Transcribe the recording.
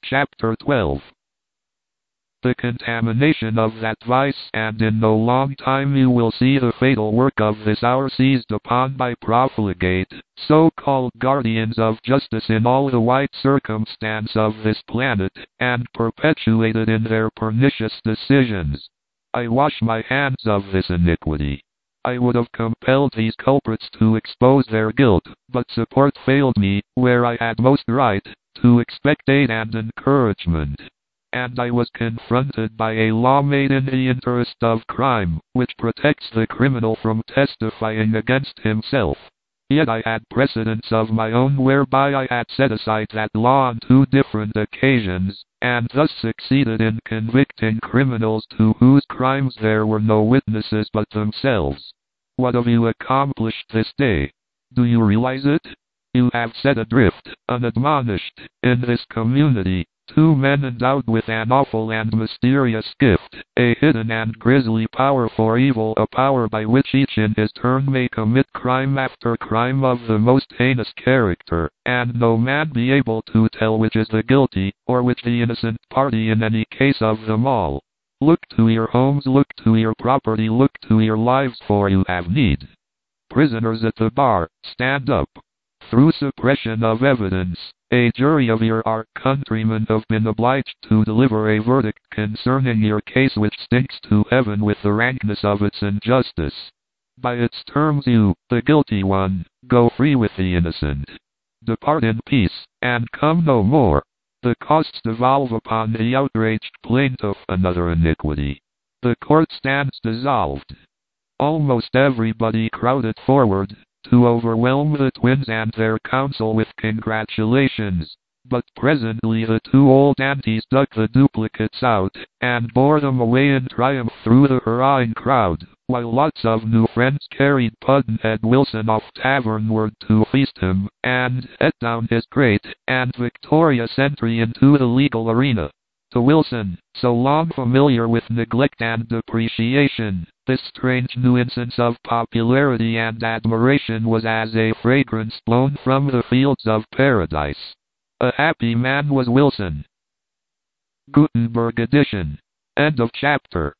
Chapter 12. The contamination of that vice, and in no long time you will see the fatal work of this hour seized upon by profligate, so-called guardians of justice in all the wide circumstance of this planet, and perpetuated in their pernicious decisions. I wash my hands of this iniquity. I would have compelled these culprits to expose their guilt, but support failed me, where I had most right, to expect aid and encouragement. And I was confronted by a law made in the interest of crime, which protects the criminal from testifying against himself. Yet I had precedents of my own whereby I had set aside that law on 2 different occasions, and thus succeeded in convicting criminals to whose crimes there were no witnesses but themselves. What have you accomplished this day? Do you realize it? You have set adrift, unadmonished, in this community, 2 men endowed with an awful and mysterious gift, a hidden and grisly power for evil, a power by which each in his turn may commit crime after crime of the most heinous character, and no man be able to tell which is the guilty, or which the innocent party in any case of them all. Look to your homes, look to your property, look to your lives, for you have need. Prisoners at the bar, stand up. Through suppression of evidence, a jury of your countrymen have been obliged to deliver a verdict concerning your case which stinks to heaven with the rankness of its injustice. By its terms you, the guilty one, go free with the innocent. Depart in peace, and come no more. The costs devolve upon the outraged plaintiff, another iniquity. The court stands dissolved. Almost everybody crowded forward, to overwhelm the twins and their counsel with congratulations, but presently the 2 old aunties dug the duplicates out, and bore them away in triumph through the hurrahing crowd, while lots of new friends carried Pudd'nhead Wilson off tavernward to feast him, and ate down his great and victorious entry into the legal arena. To Wilson, so long familiar with neglect and depreciation, this strange new instance of popularity and admiration was as a fragrance blown from the fields of paradise. A happy man was Wilson. Gutenberg edition. End of chapter.